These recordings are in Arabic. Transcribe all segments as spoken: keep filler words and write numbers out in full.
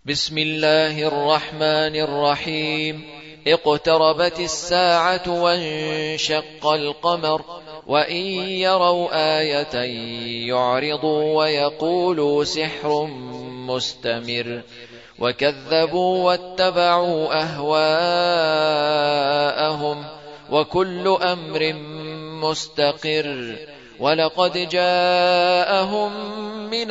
بسم الله الرحمن الرحيم. اقتربت الساعة وانشق القمر وإن يروا آية يعرضوا ويقولوا سحر مستمر وكذبوا واتبعوا أهواءهم وكل أمر مستقر ولقد جاءهم من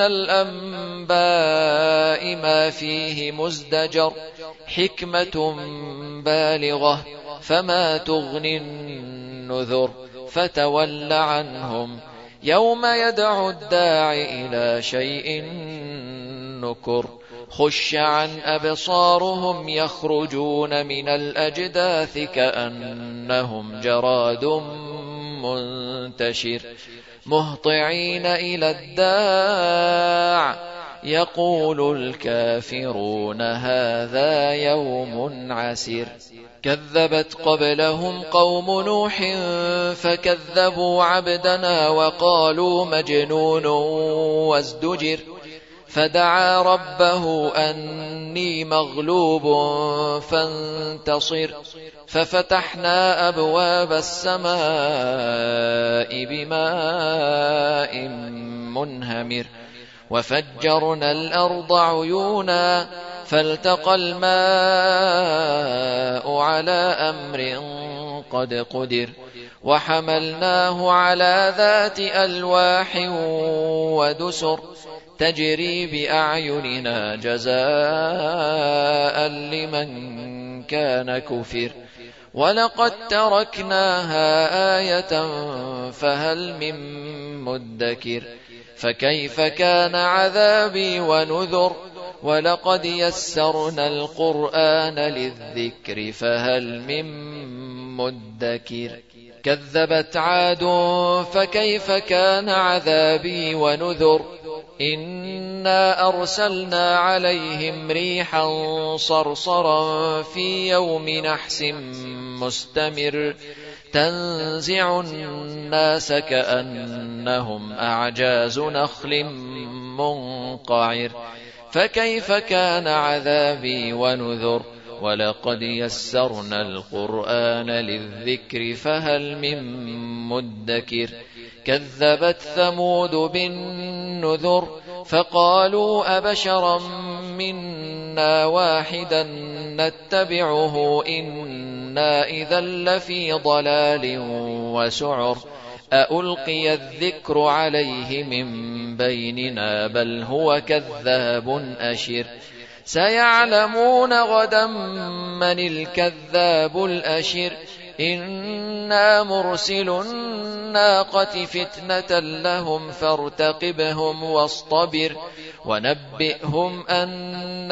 الأنباء ما فيه مزدجر حكمة بالغة فما تغني النذر فتول عنهم يوم يدعو الداع إلى شيء نكر خش عن أبصارهم يخرجون من الأجداث كأنهم جراد منتشر مهطعين إلى الداع يقول الكافرون هذا يوم عسير. كذبت قبلهم قوم نوح فكذبوا عبدنا وقالوا مجنون وازدجر فدعا ربه أني مغلوب فانتصر ففتحنا أبواب السماء بماء منهمر وفجرنا الأرض عيونا فالتقى الماء على أمر قد قدر وحملناه على ذات ألواح ودسر تجري بأعيننا جزاء لمن كان كفر ولقد تركناها آية فهل من مدكر فكيف كان عذابي ونذر ولقد يسرنا القرآن للذكر فهل من مدكر. كذبت عاد فكيف كان عذابي ونذر إنا أرسلنا عليهم ريحا صرصرا في يوم نحس مستمر تنزع الناس كأنهم أعجاز نخل منقعر فكيف كان عذابي ونذر ولقد يسرنا القرآن للذكر فهل من مدكر. كذبت ثمود بالنذر فقالوا أبشرا منا واحدا نتبعه إنا إذا لفي ضلال وسعر أألقي الذكر عليه من بيننا بل هو كذاب أشر سيعلمون غدا من الكذاب الأشر إنا مرسل الناقة فتنة لهم فارتقبهم واصطبر ونبئهم أن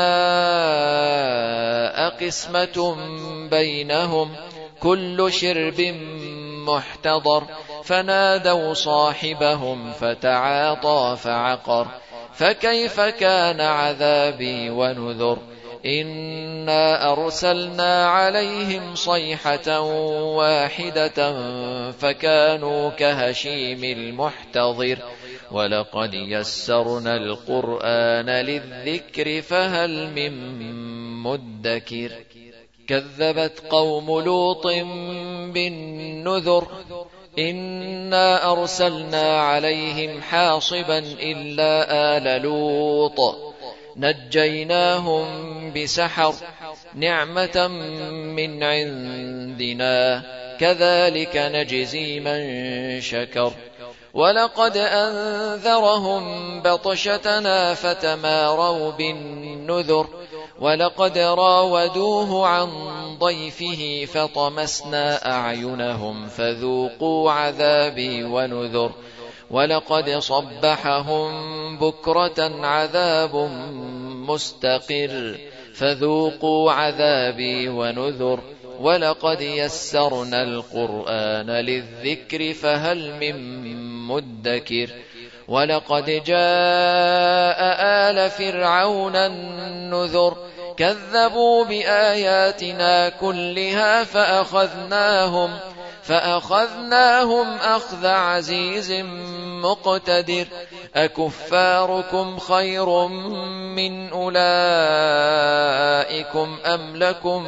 الماء قسمة بينهم كل شرب محتضر فنادوا صاحبهم فتعاطى فعقر فكيف كان عذابي ونذر إنا أرسلنا عليهم صيحة واحدة فكانوا كهشيم المحتضر ولقد يسرنا القرآن للذكر فهل من مدكر. كذبت قوم لوط بالنذر إنا أرسلنا عليهم حاصبا إلا آل لوط نجيناهم بسحر نعمة من عندنا كذلك نجزي من شكر ولقد أنذرهم بطشتنا فتماروا بالنذر ولقد راودوه عن ضيفه فطمسنا أعينهم فذوقوا عذابي ونذر ولقد صبحهم بكرة عذاب مستقر فذوقوا عذابي ونذر ولقد يسرنا القرآن للذكر فهل من مدكر. ولقد جاء آل فرعون النذر كذبوا بآياتنا كلها فأخذناهم فأخذناهم أخذ عزيز مقتدر أكفاركم خير من أولئكم أم لكم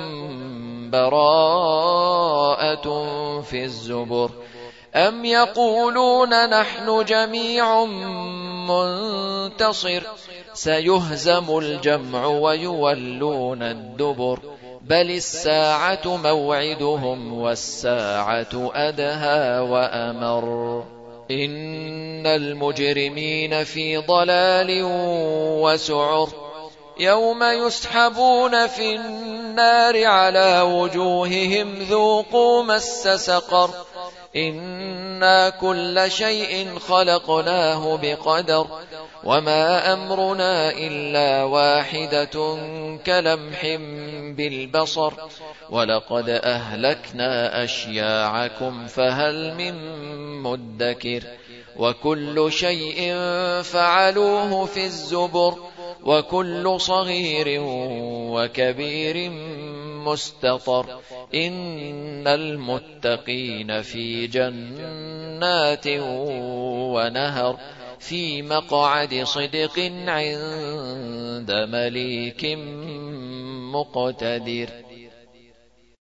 براءة في الزبر أم يقولون نحن جميع منتصر سيهزم الجمع ويولون الدبر بل الساعة موعدهم والساعة أدهى وأمر إن المجرمين في ضلال وسعر يوم يسحبون في النار على وجوههم ذوقوا مس سقر إنا كل شيء خلقناه بقدر وما أمرنا إلا واحدة كلمح بالبصر ولقد أهلكنا أشياعكم فهل من مدكر وكل شيء فعلوه في الزبر وكل صغير وكبير مستطر إن المتقين في جنات ونهر في مقعد صدق عند مليك مقتدر.